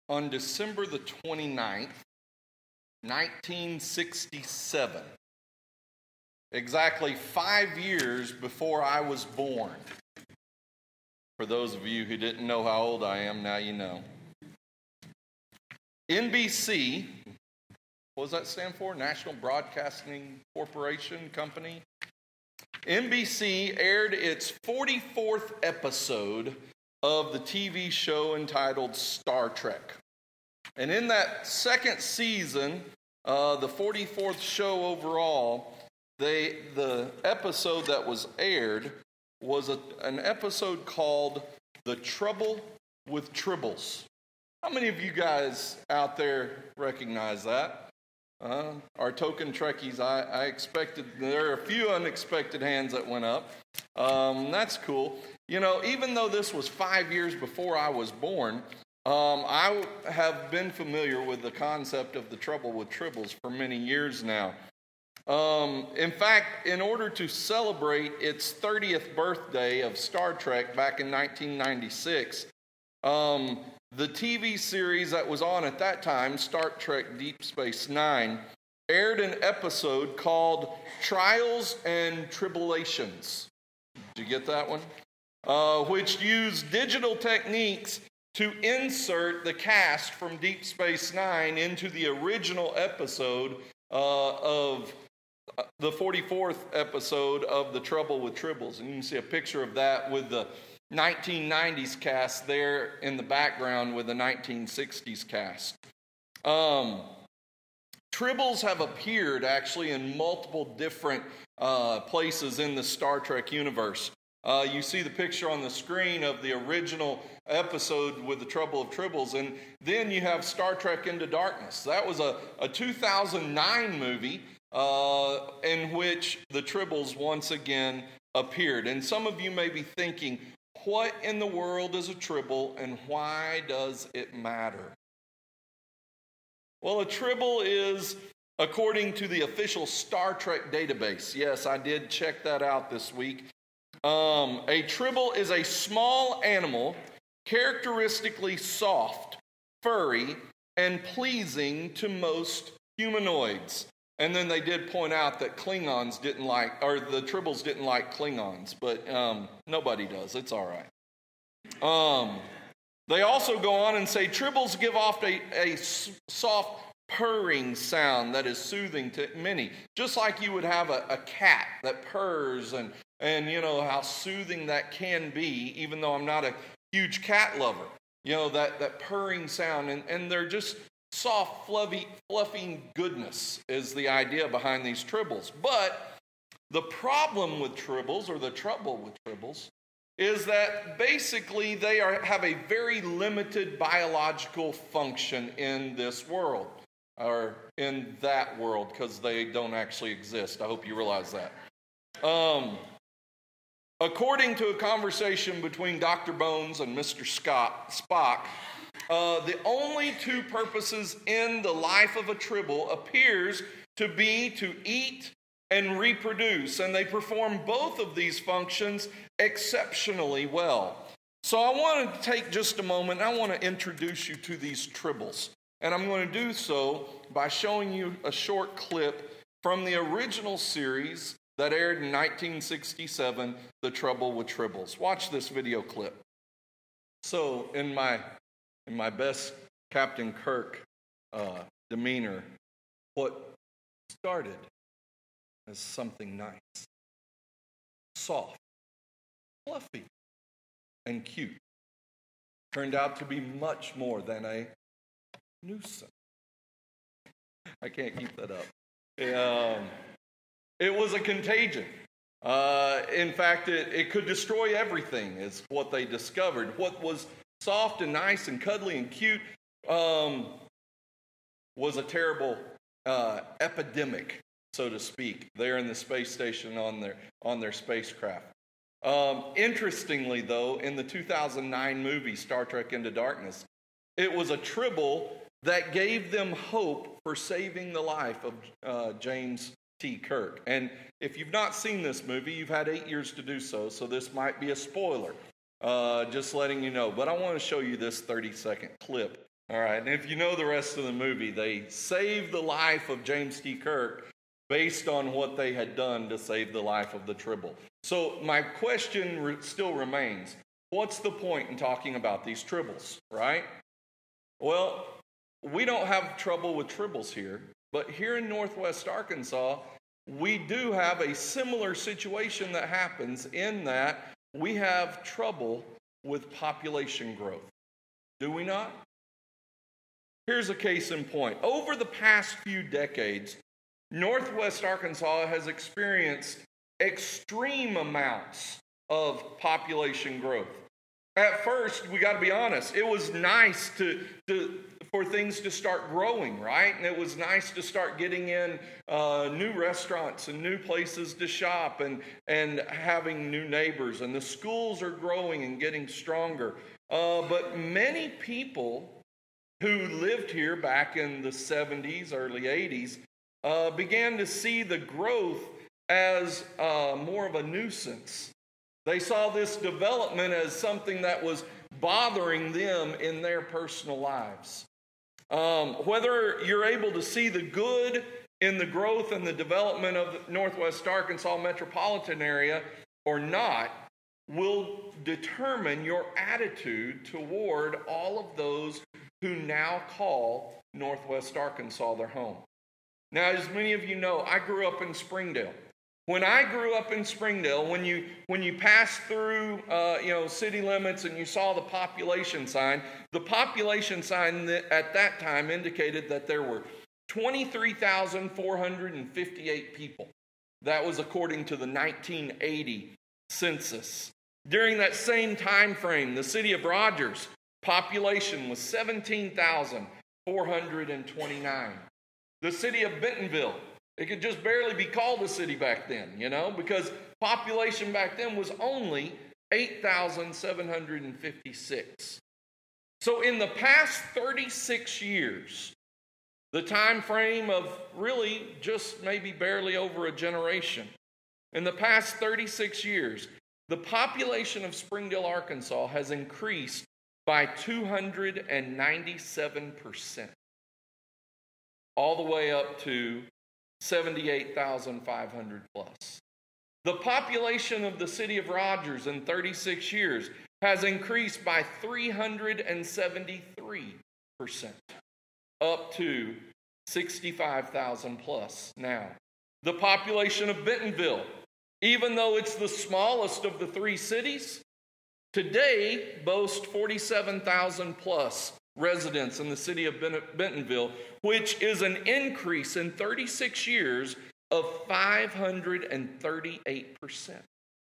on December the 29th, 1967, exactly 5 years before I was born. For those of you who didn't know how old I am, now you know. NBC, what does that stand for? National Broadcasting Corporation Company. NBC aired its 44th episode of the TV show entitled Star Trek. And in that second season, the 44th show overall, the episode that was aired was an episode called The Trouble with Tribbles. How many of you guys out there recognize that? Our token Trekkies, I expected, there are a few unexpected hands that went up. That's cool. You know, even though this was 5 years before I was born, I have been familiar with the concept of The Trouble with Tribbles for many years now. In fact, in order to celebrate its 30th birthday of Star Trek back in 1996, the TV series that was on at that time, Star Trek Deep Space Nine, aired an episode called Trials and Tribulations. Did you get that one? Which used digital techniques to insert the cast from Deep Space Nine into the original episode of the 44th episode of The Trouble with Tribbles. And you can see a picture of that with the 1990s cast there in the background with the 1960s cast. Tribbles have appeared actually in multiple different places in the Star Trek universe. You see the picture on the screen of the original episode with The Trouble of Tribbles, and then you have Star Trek Into Darkness. That was a 2009 movie in which the Tribbles once again appeared. And some of you may be thinking, what in the world is a Tribble and why does it matter? Well, a Tribble is, according to the official Star Trek database, yes, I did check that out this week. A Tribble is a small animal, characteristically soft, furry, and pleasing to most humanoids. And then they did point out that Klingons didn't like, or the Tribbles didn't like Klingons, but nobody does. It's all right. They also go on and say Tribbles give off a soft purring sound that is soothing to many. Just like you would have a cat that purrs and you know how soothing that can be, even though I'm not a huge cat lover. You know, that purring sound, and they're just soft, fluffy goodness is the idea behind these Tribbles. But the problem with Tribbles, or the trouble with Tribbles, is that basically they have a very limited biological function in this world, or in that world, because they don't actually exist. I hope you realize that. According to a conversation between Dr. Bones and Mr. Spock, the only two purposes in the life of a Tribble appears to be to eat and reproduce, and they perform both of these functions exceptionally well. So I want to take just a moment, and I want to introduce you to these Tribbles. And I'm going to do so by showing you a short clip from the original series that aired in 1967, The Trouble with Tribbles. Watch this video clip. So in my best Captain Kirk demeanor, what started as something nice, soft, fluffy, and cute turned out to be much more than a nuisance. I can't keep that up. It was a contagion. In fact, it could destroy everything, is what they discovered. What was soft and nice and cuddly and cute was a terrible epidemic, so to speak, there in the space station on their spacecraft. Interestingly, though, in the 2009 movie Star Trek Into Darkness, it was a Tribble that gave them hope for saving the life of James T. Kirk. And if you've not seen this movie, you've had 8 years to do so, so this might be a spoiler. Just letting you know. But I want to show you this 30-second clip All right, and if you know the rest of the movie, they saved the life of James T. Kirk based on what they had done to save the life of the Tribble. So my question still remains, what's the point in talking about these Tribbles, right? Well, we don't have trouble with Tribbles here, but here in Northwest Arkansas, we do have a similar situation that happens in that we have trouble with population growth. Do we not? Here's a case in point. Over the past few decades, Northwest Arkansas has experienced extreme amounts of population growth. At first, we got to be honest, it was nice for things to start growing, right? And it was nice to start getting in new restaurants and new places to shop and having new neighbors. And the schools are growing and getting stronger. But many people who lived here back in the 70s, early 80s, began to see the growth as more of a nuisance. They saw this development as something that was bothering them in their personal lives. Whether you're able to see the good in the growth and the development of the Northwest Arkansas metropolitan area or not will determine your attitude toward all of those who now call Northwest Arkansas their home. Now, as many of you know, I grew up in Springdale. When I grew up in Springdale, when you passed through city limits and you saw the population sign at that time indicated that there were 23,458 people. That was according to the 1980 census. During that same time frame, the city of Rogers population was 17,429. The city of Bentonville, it could just barely be called a city back then, because population back then was only 8,756. So in the past 36 years, the time frame of really just maybe barely over a generation, in the past 36 years, the population of Springdale, Arkansas has increased by 297%, all the way up to 78,500 plus. The population of the city of Rogers in 36 years has increased by 373%, up to 65,000 plus now. The population of Bentonville, even though it's the smallest of the three cities, today boasts 47,000 plus residents in the city of Bentonville, which is an increase in 36 years of 538%.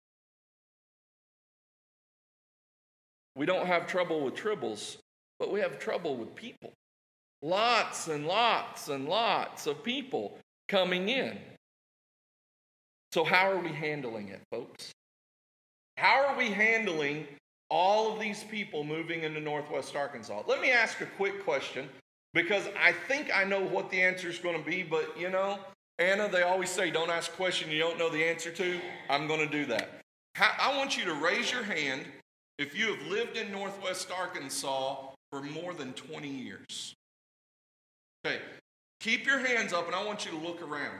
We don't have trouble with tribbles, but we have trouble with people. Lots and lots and lots of people coming in. So how are we handling it, folks? How are we handling all of these people moving into Northwest Arkansas? Let me ask a quick question, because I think I know what the answer is going to be, but Anna, they always say, don't ask a question you don't know the answer to. I'm going to do that. I want you to raise your hand if you have lived in Northwest Arkansas for more than 20 years. Okay, keep your hands up and I want you to look around.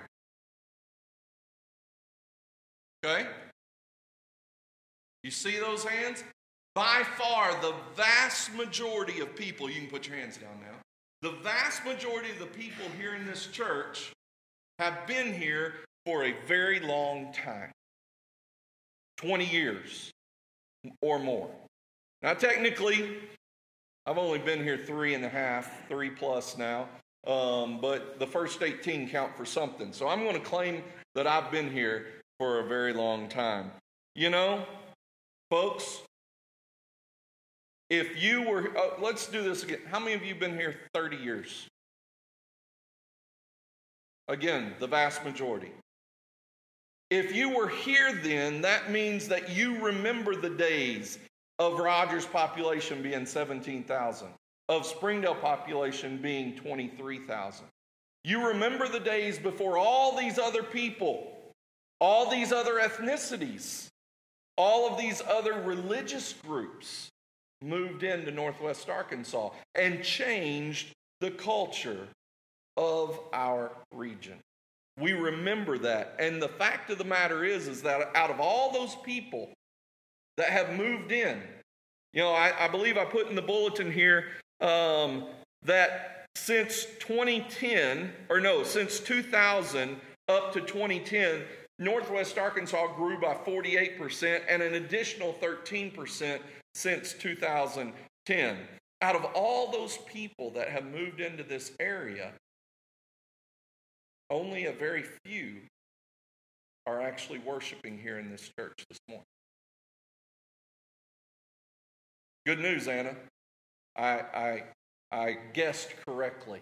Okay? You see those hands? By far, the vast majority of people, you can put your hands down now, the vast majority of the people here in this church have been here for a very long time. 20 years or more. Now, technically, I've only been here 3 plus now, but the first 18 count for something. So I'm going to claim that I've been here for a very long time. Folks, if you were, let's do this again. How many of you have been here 30 years? Again, the vast majority. If you were here then, that means that you remember the days of Rogers' population being 17,000, of Springdale population being 23,000. You remember the days before all these other people, all these other ethnicities, all of these other religious groups moved into Northwest Arkansas and changed the culture of our region. We remember that. And the fact of the matter is that out of all those people that have moved in, I believe I put in the bulletin here that since 2000 up to 2010, Northwest Arkansas grew by 48% and an additional 13% since 2010. Out of all those people that have moved into this area, only a very few are actually worshiping here in this church this morning. Good news, Anna. I guessed correctly.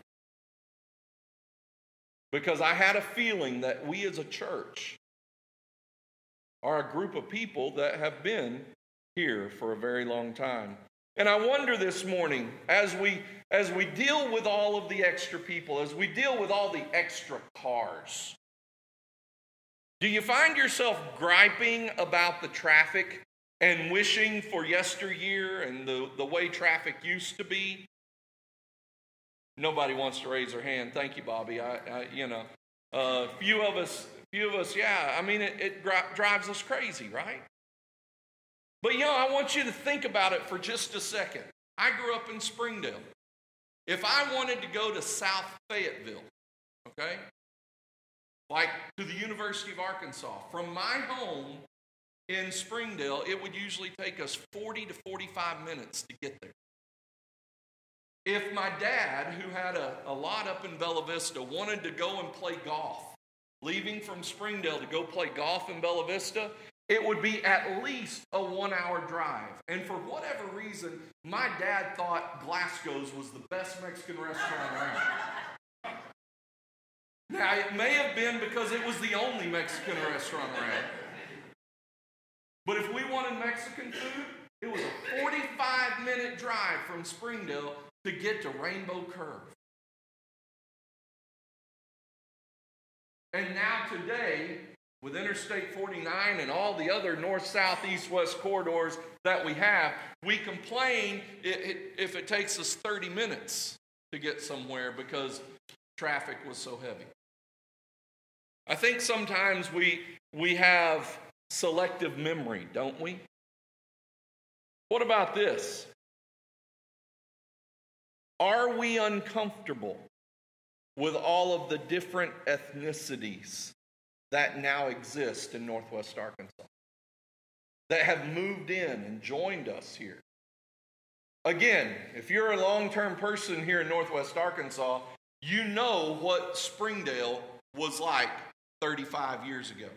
Because I had a feeling that we as a church are a group of people that have been here for a very long time. And I wonder this morning, as we deal with all of the extra people, as we deal with all the extra cars, do you find yourself griping about the traffic and wishing for yesteryear and the way traffic used to be? Nobody wants to raise their hand. Thank you, Bobby. Few of us, yeah. I mean, it drives us crazy, right? But, I want you to think about it for just a second. I grew up in Springdale. If I wanted to go to South Fayetteville, okay, like to the University of Arkansas, from my home in Springdale, it would usually take us 40 to 45 minutes to get there. If my dad, who had a lot up in Bella Vista, wanted to go and play golf, leaving from Springdale to go play golf in Bella Vista, it would be at least a 1-hour drive. And for whatever reason, my dad thought Glasgow's was the best Mexican restaurant around. Now, it may have been because it was the only Mexican restaurant around. But if we wanted Mexican food, it was a 45-minute drive from Springdale to get to Rainbow Curve. And now today, with Interstate 49 and all the other north, south, east, west corridors that we have, we complain if it takes us 30 minutes to get somewhere because traffic was so heavy. I think sometimes we have selective memory, don't we? What about this? Are we uncomfortable with all of the different ethnicities that now exist in Northwest Arkansas, that have moved in and joined us here? Again, if you're a long-term person here in Northwest Arkansas, you know what Springdale was like 35 years ago.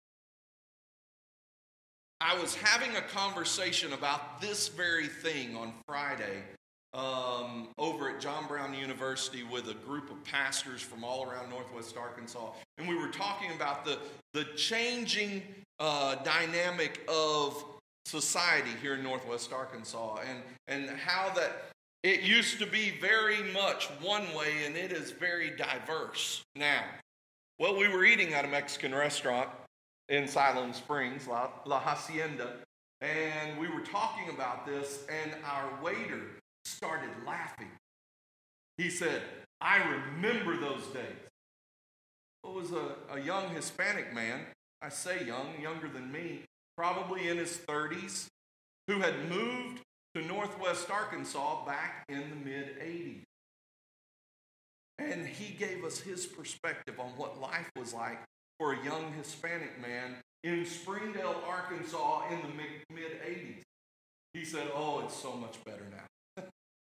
I was having a conversation about this very thing on Friday over at John Brown University with a group of pastors from all around Northwest Arkansas. And we were talking about the changing dynamic of society here in Northwest Arkansas and how that it used to be very much one way and it is very diverse now. Well, we were eating at a Mexican restaurant in Siloam Springs, La Hacienda, and we were talking about this, and our waiter started laughing. He said, "I remember those days." It was a young Hispanic man, I say young, younger than me, probably in his 30s, who had moved to Northwest Arkansas back in the mid-'80s. And he gave us his perspective on what life was like for a young Hispanic man in Springdale, Arkansas in the mid-'80s. He said, "Oh, it's so much better now."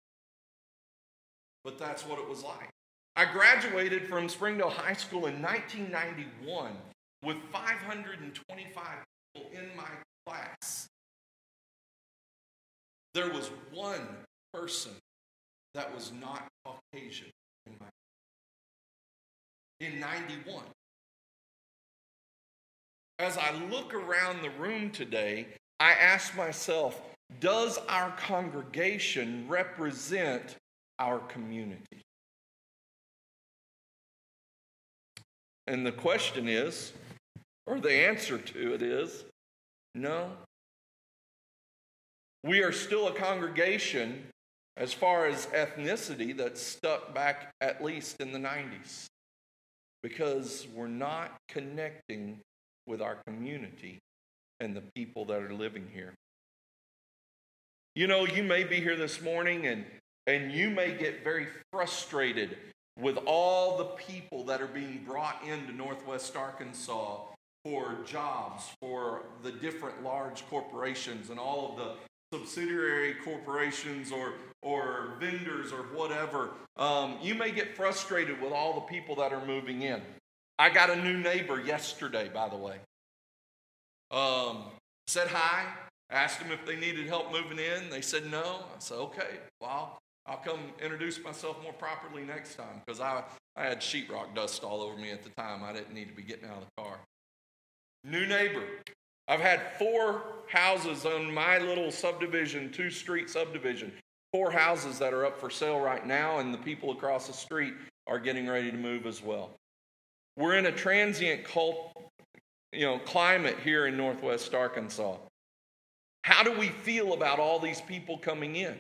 But that's what it was like. I graduated from Springdale High School in 1991 with 525 people in my class. There was one person that was not Caucasian in 91. As I look around the room today, I ask myself, does our congregation represent our community? And the question is, or the answer to it is, no. We are still a congregation, as far as ethnicity, that's stuck back at least in the 90s. Because we're not connecting with our community and the people that are living here. You know, you may be here this morning and you may get very frustrated with all the people that are being brought into Northwest Arkansas for jobs, for the different large corporations and all of the subsidiary corporations or vendors or whatever. You may get frustrated with all the people that are moving in. I got a new neighbor yesterday, by the way. Said hi, asked them if they needed help moving in. They said no. I said, okay, well, I'll come introduce myself more properly next time, because I had sheetrock dust all over me at the time. I didn't need to be getting out of the car. New neighbor. I've had 4 houses on my little subdivision, 2-street subdivision. 4 houses that are up for sale right now, and the people across the street are getting ready to move as well. We're in a transient climate here in Northwest Arkansas. How do we feel about all these people coming in?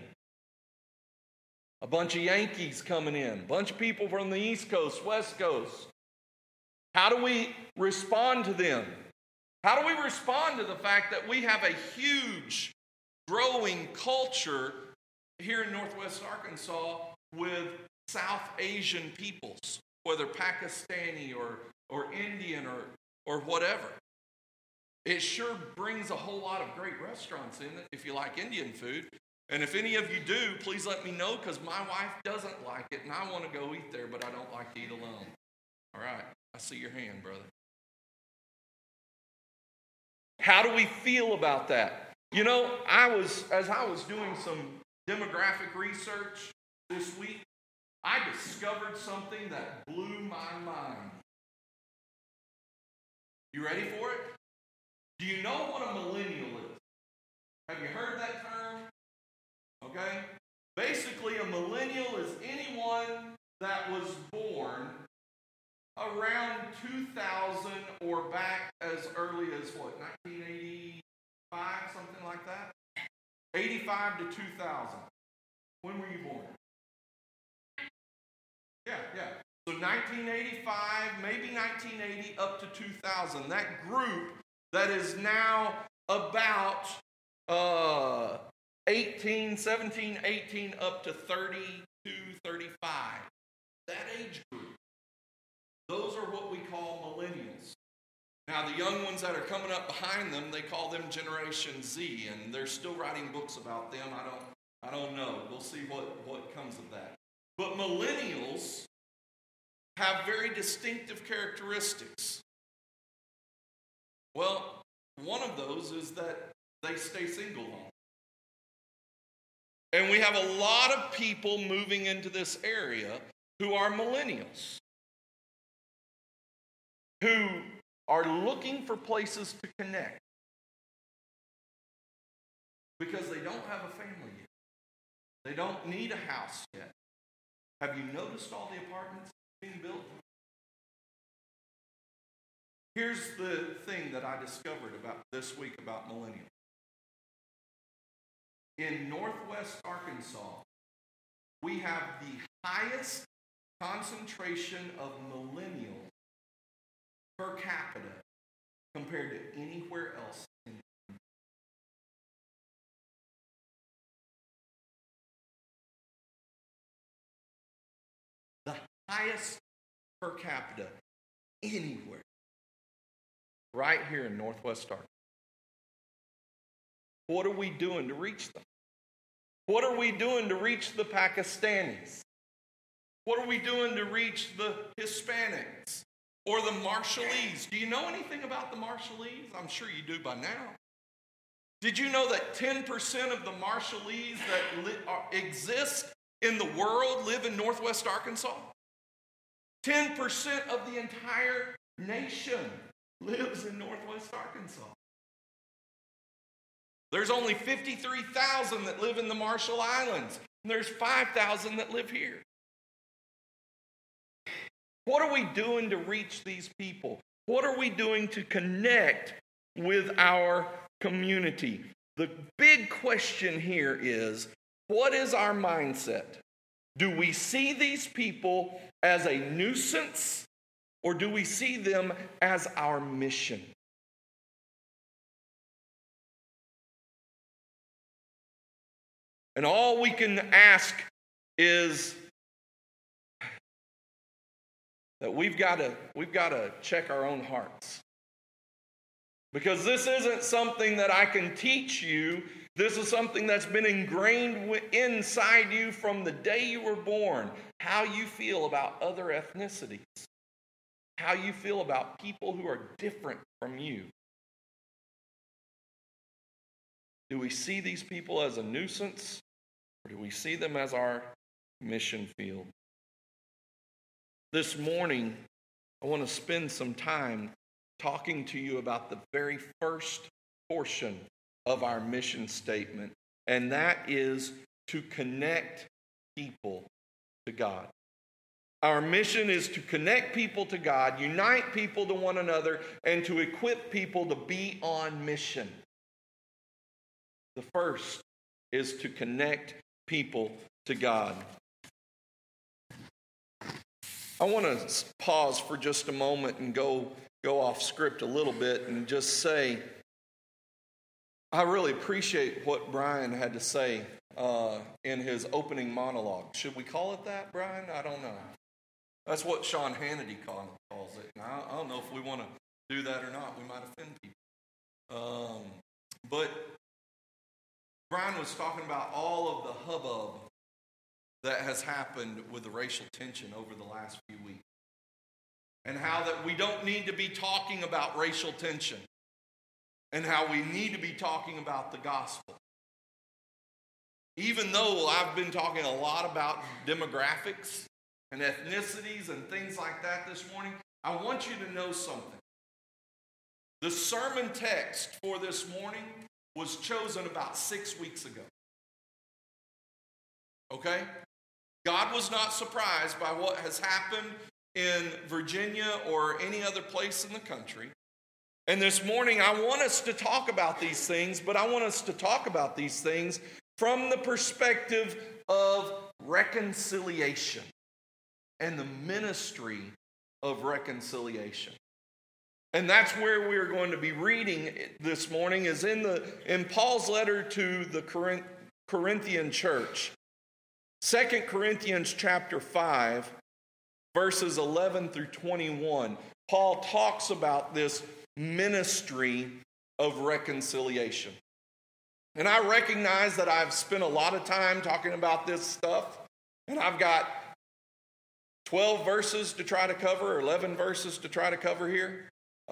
A bunch of Yankees coming in, a bunch of people from the East Coast, West Coast. How do we respond to them? How do we respond to the fact that we have a huge growing culture here in Northwest Arkansas with South Asian peoples, whether Pakistani or Indian or whatever? It sure brings a whole lot of great restaurants in it if you like Indian food. And if any of you do, please let me know, because my wife doesn't like it, and I want to go eat there, but I don't like to eat alone. All right, I see your hand, brother. How do we feel about that? You know, as I was doing some demographic research this week, I discovered something that blew my mind. You ready for it? Do you know what a millennial is? Have you heard that term? Okay? Basically, a millennial is anyone that was born around 2000 or back as early as 1985, something like that? 85 to 2000. When were you born? Yeah. So 1985, maybe 1980, up to 2000. That group that is now about 17, 18, up to 32, 35. That age group. Those are what we call millennials. Now, the young ones that are coming up behind them, they call them Generation Z, and they're still writing books about them. I don't know. We'll see what comes of that. But millennials have very distinctive characteristics. Well, one of those is that they stay single long. And we have a lot of people moving into this area who are millennials, who are looking for places to connect because they don't have a family yet. They don't need a house yet. Have you noticed all the apartments being built? Here's the thing that I discovered about this week about millennials. In Northwest Arkansas, we have the highest concentration of millennials per capita compared to anywhere else in the country. The highest per capita anywhere. Right here in Northwest Arkansas. What are we doing to reach them? What are we doing to reach the Pakistanis? What are we doing to reach the Hispanics or the Marshallese? Do you know anything about the Marshallese? I'm sure you do by now. Did you know that 10% of the Marshallese that exist in the world live in Northwest Arkansas? 10% of the entire nation lives in Northwest Arkansas. There's only 53,000 that live in the Marshall Islands, and there's 5,000 that live here. What are we doing to reach these people? What are we doing to connect with our community? the big question here is, what is our mindset? Do we see these people as a nuisance, or do we see them as our mission? And all we can ask is that we've got to check our own hearts. Because this isn't something that I can teach you. This is something that's been ingrained inside you from the day you were born. How you feel about other ethnicities. How you feel about people who are different from you. Do we see these people as a nuisance, or do we see them as our mission field? This morning, I want to spend some time talking to you about the very first portion of our mission statement, and that is to connect people to God. Our mission is to connect people to God, unite people to one another, and to equip people to be on mission. The first is to connect people to God. I want to pause for just a moment and go off script a little bit and just say, I really appreciate what Brian had to say in his opening monologue. Should we call it that, Brian? I don't know. That's what Sean Hannity calls it. And I don't know if we want to do that or not. We might offend people. But Brian was talking about all of the hubbub that has happened with the racial tension over the last few weeks. And how that we don't need to be talking about racial tension. And how we need to be talking about the gospel. Even though I've been talking a lot about demographics and ethnicities and things like that this morning, I want you to know something. The sermon text for this morning was chosen about 6 weeks ago. Okay? God was not surprised by what has happened in Virginia or any other place in the country. And this morning, I want us to talk about these things, but I want us to talk about these things from the perspective of reconciliation and the ministry of reconciliation. And that's where we're going to be reading this morning, is in Paul's letter to the Corinthian church. 2 Corinthians chapter 5, verses 11 through 21. Paul talks about this ministry of reconciliation. And I recognize that I've spent a lot of time talking about this stuff, and I've got 12 verses to try to cover, or 11 verses to try to cover here.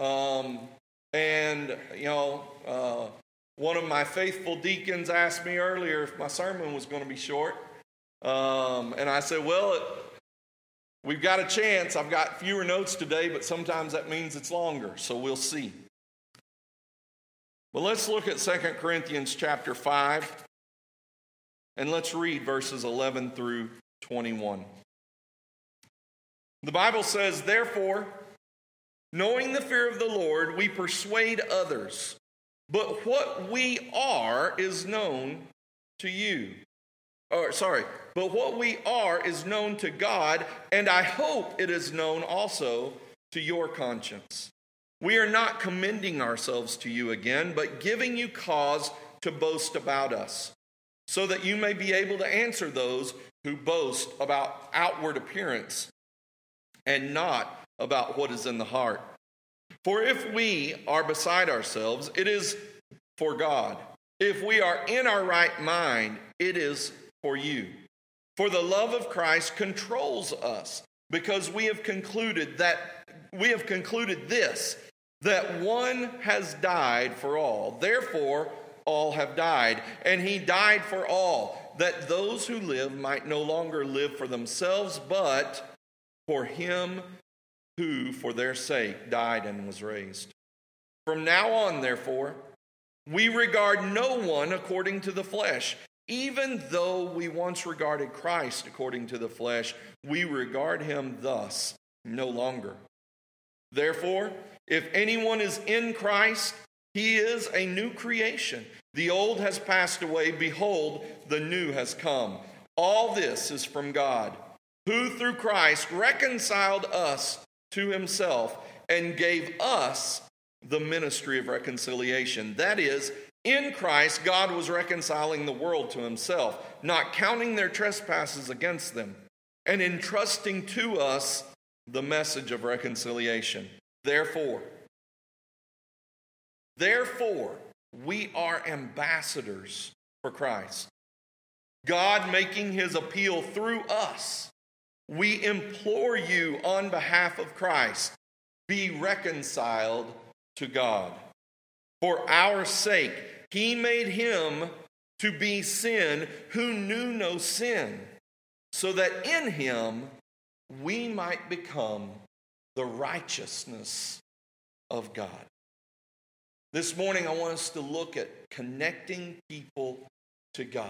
One of my faithful deacons asked me earlier if my sermon was going to be short. And I said, well, we've got a chance. I've got fewer notes today, but sometimes that means it's longer, so we'll see. But let's look at 2 Corinthians chapter 5, and let's read verses 11 through 21. The Bible says, therefore, knowing the fear of the Lord, we persuade others, but what we are is known to you. But what we are is known to God, and I hope it is known also to your conscience. We are not commending ourselves to you again, but giving you cause to boast about us, so that you may be able to answer those who boast about outward appearance and not about what is in the heart. For if we are beside ourselves, it is for God. If we are in our right mind, it is for you. For the love of Christ controls us, because we have concluded this, that one has died for all. Therefore, all have died, and he died for all, that those who live might no longer live for themselves, but for him who, for their sake, died and was raised. From now on, therefore, we regard no one according to the flesh. Even though we once regarded Christ according to the flesh, we regard him thus no longer. Therefore, if anyone is in Christ, He is a new creation. The old has passed away. Behold, the new has come. All this is from God, who through Christ reconciled us to himself and gave us the ministry of reconciliation. That is, in Christ, God was reconciling the world to himself, not counting their trespasses against them, and entrusting to us the message of reconciliation. Therefore, we are ambassadors for Christ, God making his appeal through us. We implore you on behalf of Christ, be reconciled to God. For our sake, he made him to be sin who knew no sin, so that in him we might become the righteousness of God. This morning, I want us to look at connecting people to God.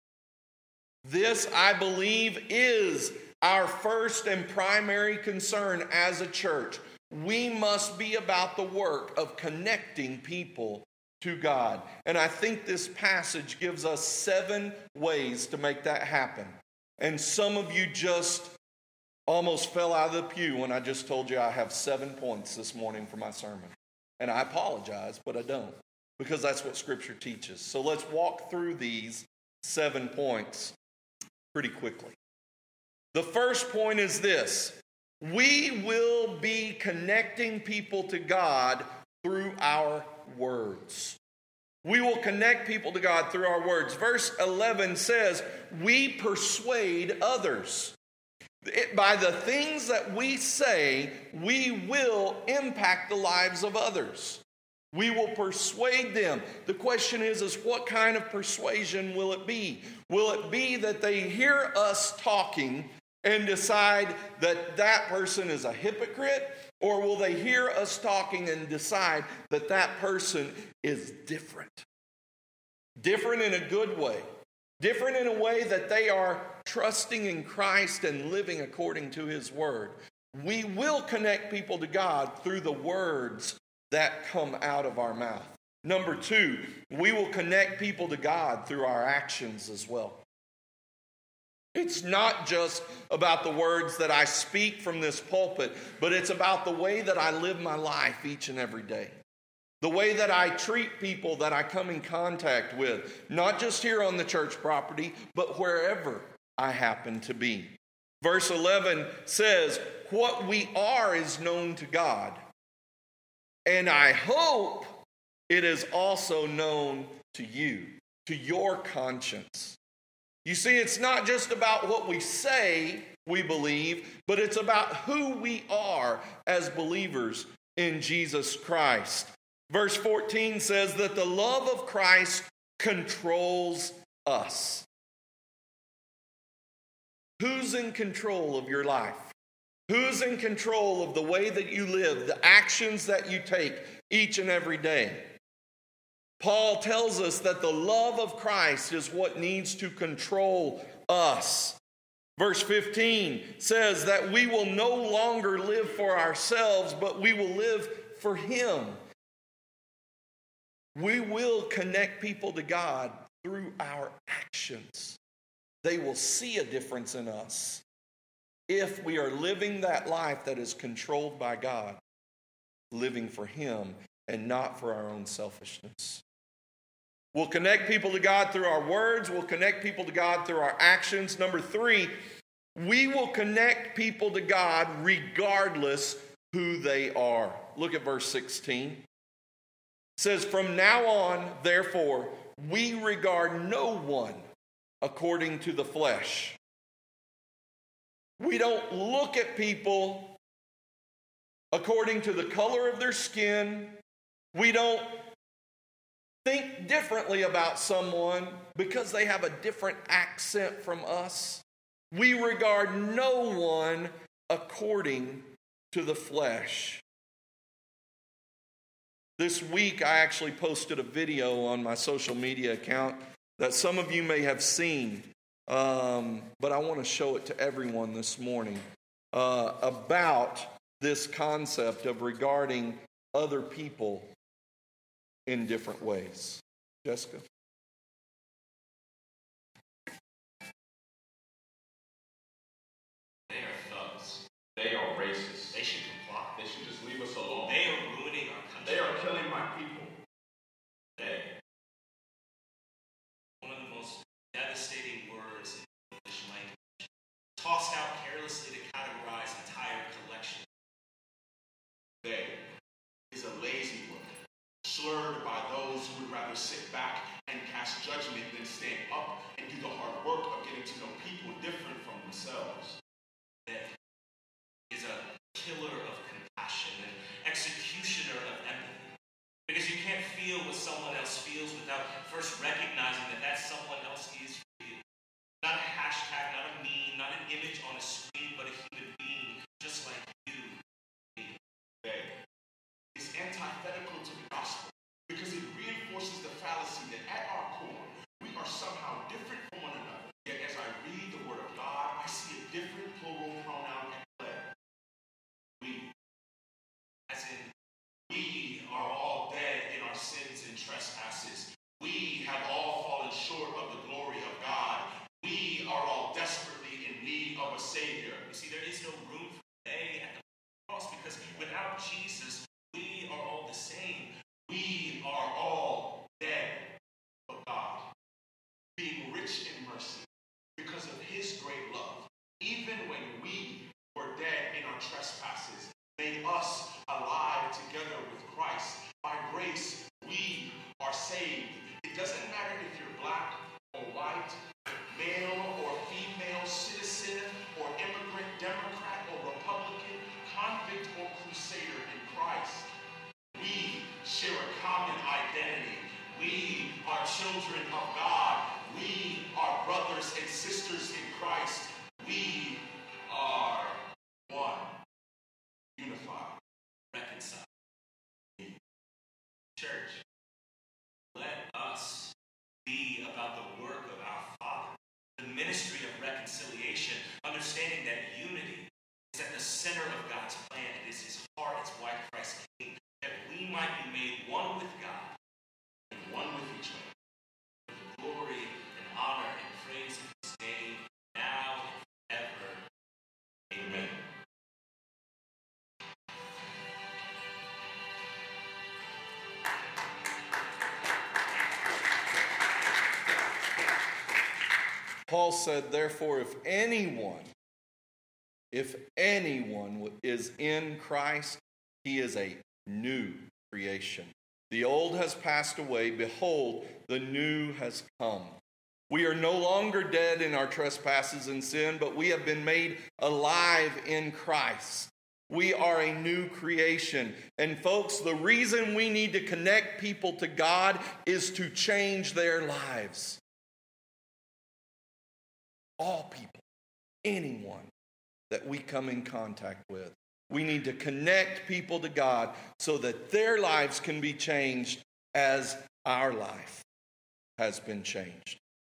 This, I believe, is our first and primary concern as a church. We must be about the work of connecting people to God. And I think this passage gives us 7 ways to make that happen. And some of you just almost fell out of the pew when I just told you I have 7 points this morning for my sermon. And I apologize, but I don't, because that's what Scripture teaches. So let's walk through these 7 points pretty quickly. The first point is this: we will be connecting people to God through our words. We will connect people to God through our words. Verse 11 says, we persuade others. By the things that we say, we will impact the lives of others. We will persuade them. The question is what kind of persuasion will it be? Will it be that they hear us talking and decide that that person is a hypocrite? Or will they hear us talking and decide that that person is different? Different in a good way. Different in a way that they are trusting in Christ and living according to his word. We will connect people to God through the words that come out of our mouth. Number 2, we will connect people to God through our actions as well. It's not just about the words that I speak from this pulpit, but it's about the way that I live my life each and every day. The way that I treat people that I come in contact with, not just here on the church property, but wherever I happen to be. Verse 11 says, what we are is known to God, and I hope it is also known to you, to your conscience. You see, it's not just about what we say we believe, but it's about who we are as believers in Jesus Christ. Verse 14 says that the love of Christ controls us. Who's in control of your life? Who's in control of the way that you live, the actions that you take each and every day? Paul tells us that the love of Christ is what needs to control us. Verse 15 says that we will no longer live for ourselves, but we will live for him. We will connect people to God through our actions. They will see a difference in us if we are living that life that is controlled by God, living for him and not for our own selfishness. We'll connect people to God through our words. We'll connect people to God through our actions. Number 3, we will connect people to God regardless who they are. Look at verse 16. It says, from now on, therefore, we regard no one according to the flesh. We don't look at people according to the color of their skin. We don't think differently about someone because they have a different accent from us. We regard no one according to the flesh. This week, I actually posted a video on my social media account that some of you may have seen, but I want to show it to everyone this morning about this concept of regarding other people in different ways. Jessica? They are thugs. They are racist. They should comply. They should just leave us alone. They are ruining our country. They are killing my people. One of the most devastating words in English language, tossed out carelessly to categorize entire collection. They is a lazy word, slurred by those who would rather sit back and cast judgment than stand up and do the hard work of getting to know people different from themselves. They is a killer of compassion, an executioner of empathy. Because you can't feel what someone else feels without first recognizing that that someone else is real. Not a hashtag, not a meme, not an image on a screen, but a human being just like you. It's antithetical to the gospel because it reinforces the fallacy that at our core, we are somehow different from one another. Yet as I read the word of God, I see a different plural pronoun at play. We. As in, we are all dead in our sins and trespasses. We have all fallen short of the glory of God. We are all desperately in need of a Savior. You see, there is no room for they at the cross because without Jesus, we are all the same. We are all dead. But God, being rich in mercy because of his great love, even when we were dead in our trespasses, made us alive together with Christ. By grace, we are saved. It doesn't matter if you're black or white, male or female, citizen or immigrant, Democrat or Republican, convict or crusader in Christ. We share a common identity. We are children of God. We are brothers and sisters in Christ. We are one. Unified, reconciled. Church, let us be about the work of our Father, the ministry of reconciliation, understanding that unity is at the center of God's plan. It is his heart, it's why Christ came, that we might be made one with God and one with each other. For the glory and honor and praise of his name, now and ever. Amen. Paul said, therefore, if anyone is in Christ, he is a new creation. The old has passed away. Behold, the new has come. We are no longer dead in our trespasses and sin, but we have been made alive in Christ. We are a new creation. And folks, the reason we need to connect people to God is to change their lives. All people, anyone that we come in contact with. We need to connect people to God so that their lives can be changed as our life has been changed.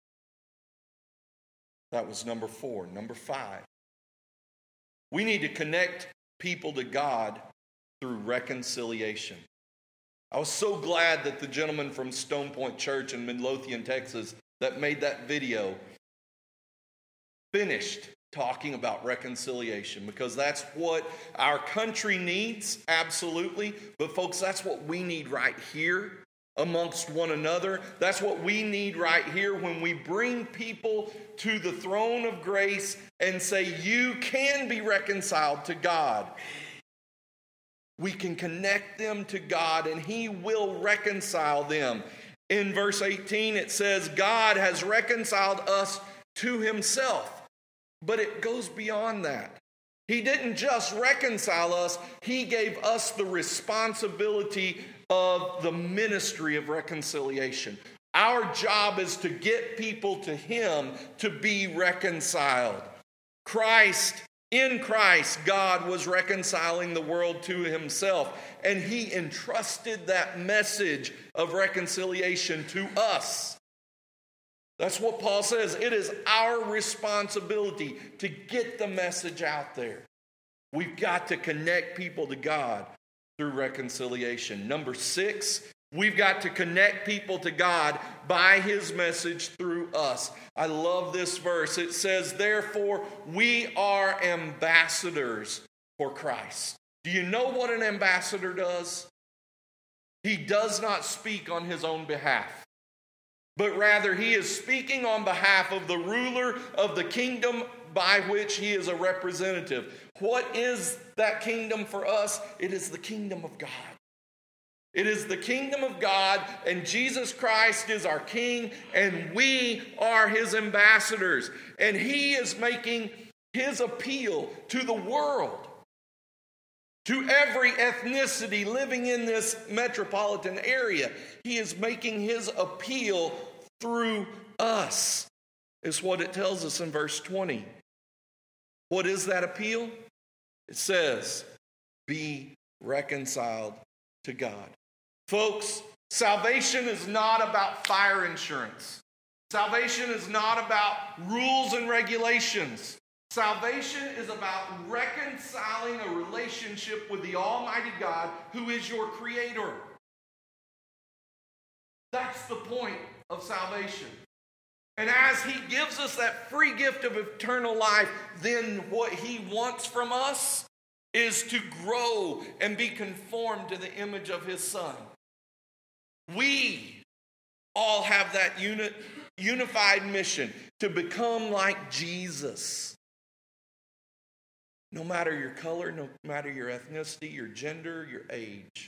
That was number 4. Number 5. We need to connect people to God through reconciliation. I was so glad that the gentleman from Stone Point Church in Midlothian, Texas, that made that video finished talking about reconciliation, because that's what our country needs, absolutely. But folks, that's what we need right here amongst one another. That's what we need right here when we bring people to the throne of grace and say, you can be reconciled to God. We can connect them to God and he will reconcile them. In verse 18, it says, God has reconciled us to himself. But it goes beyond that. He didn't just reconcile us, he gave us the responsibility of the ministry of reconciliation. Our job is to get people to him to be reconciled. In Christ, God was reconciling the world to himself, and he entrusted that message of reconciliation to us. That's what Paul says. It is our responsibility to get the message out there. We've got to connect people to God through reconciliation. Number 6, We've got to connect people to God by his message through us. I love this verse. It says, therefore, we are ambassadors for Christ. Do you know what an ambassador does? He does not speak on his own behalf, but rather he is speaking on behalf of the ruler of the kingdom by which he is a representative. What is that kingdom for us? It is the kingdom of God. It is the kingdom of God, and Jesus Christ is our king, and we are his ambassadors. And he is making his appeal to the world, to every ethnicity living in this metropolitan area. He is making his appeal through us, is what it tells us in verse 20. What is that appeal? It says, be reconciled to God. Folks, salvation is not about fire insurance. Salvation is not about rules and regulations. Salvation is about reconciling a relationship with the Almighty God, who is your creator. That's the point of salvation. And as he gives us that free gift of eternal life, then what he wants from us is to grow and be conformed to the image of his Son. We all have that unified mission to become like Jesus. No matter your color, no matter your ethnicity, your gender, your age.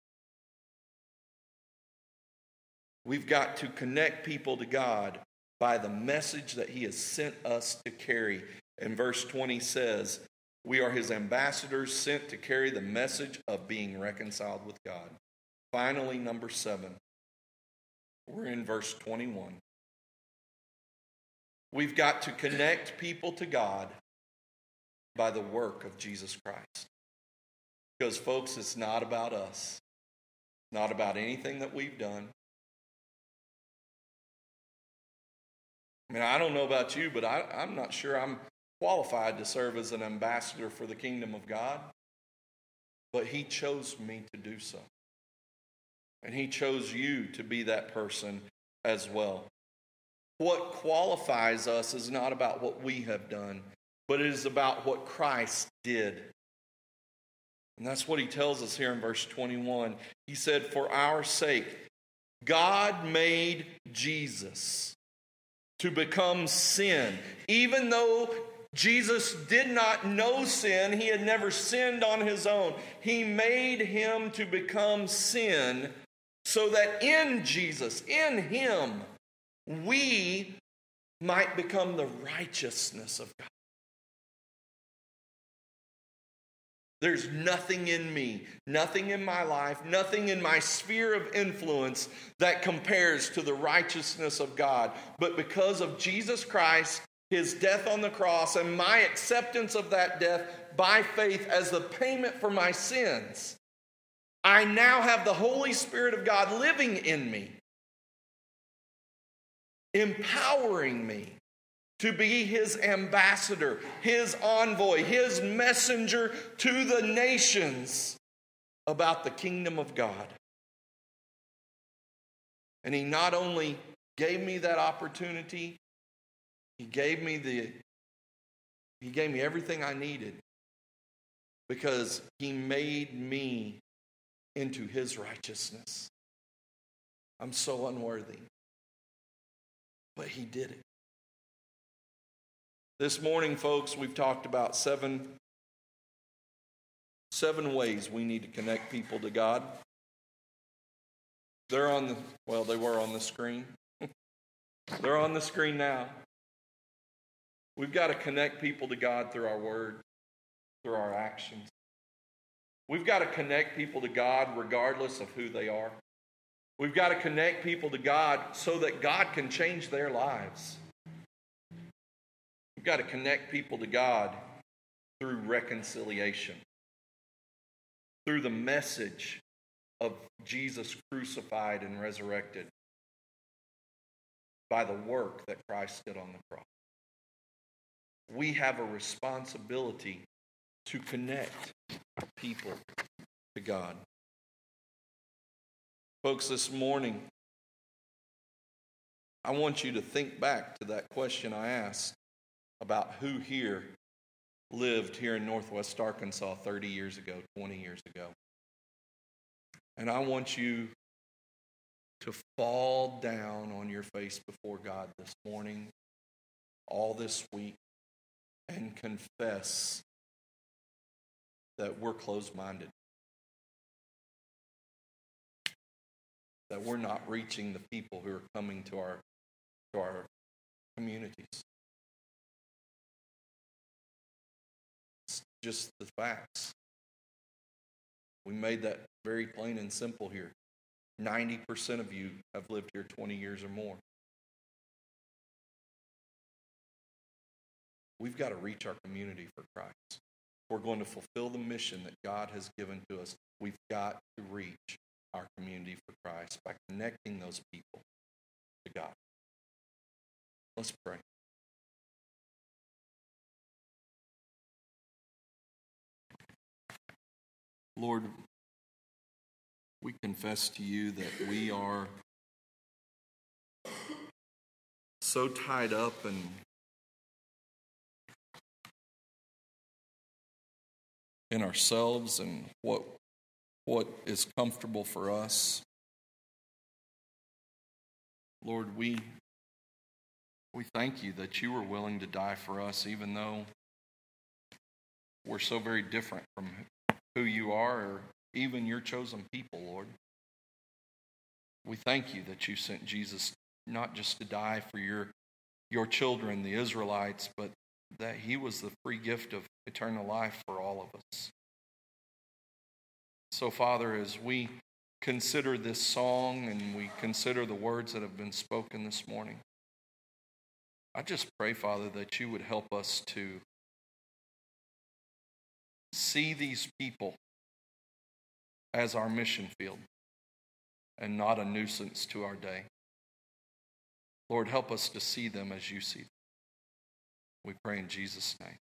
We've got to connect people to God by the message that he has sent us to carry. And verse 20 says, we are his ambassadors sent to carry the message of being reconciled with God. Finally, number 7. We're in verse 21. We've got to connect people to God by the work of Jesus Christ. Because, folks, it's not about us. Not about anything that we've done. I mean, I don't know about you, but I'm not sure I'm qualified to serve as an ambassador for the kingdom of God. But he chose me to do so. And he chose you to be that person as well. What qualifies us is not about what we have done, but it is about what Christ did. And that's what he tells us here in verse 21. He said, for our sake, God made Jesus to become sin. Even though Jesus did not know sin, he had never sinned on his own. He made him to become sin so that in Jesus, in him, we might become the righteousness of God. There's nothing in me, nothing in my life, nothing in my sphere of influence that compares to the righteousness of God. But because of Jesus Christ, his death on the cross, and my acceptance of that death by faith as the payment for my sins, I now have the Holy Spirit of God living in me, empowering me to be his ambassador, his envoy, his messenger to the nations about the kingdom of God. And he not only gave me that opportunity, he gave me everything I needed because he made me into his righteousness. I'm so unworthy, but he did it. This morning, folks, we've talked about seven ways we need to connect people to God. They were on the screen. They're on the screen now. We've got to connect people to God through our word, through our actions. We've got to connect people to God regardless of who they are. We've got to connect people to God so that God can change their lives. We've got to connect people to God through reconciliation, through the message of Jesus crucified and resurrected, by the work that Christ did on the cross. We have a responsibility to connect people to God. Folks, this morning, I want you to think back to that question I asked about who here lived here in Northwest Arkansas 30 years ago, 20 years ago. And I want you to fall down on your face before God this morning, all this week, and confess that we're closed-minded, that we're not reaching the people who are coming to our communities. It's just the facts. We made that very plain and simple here. 90% of you have lived here 20 years or more. We've got to reach our community for Christ. If we're going to fulfill the mission that God has given to us, we've got to reach our community for Christ by connecting those people to God. Let's pray. Lord, we confess to you that we are so tied up in ourselves and what is comfortable for us. Lord, we thank you that you were willing to die for us, even though we're so very different from who you are or even your chosen people, Lord. We thank you that you sent Jesus not just to die for your children, the Israelites, but that he was the free gift of eternal life for all of us. So, Father, as we consider this song and we consider the words that have been spoken this morning, I just pray, Father, that you would help us to see these people as our mission field and not a nuisance to our day. Lord, help us to see them as you see them. We pray in Jesus' name.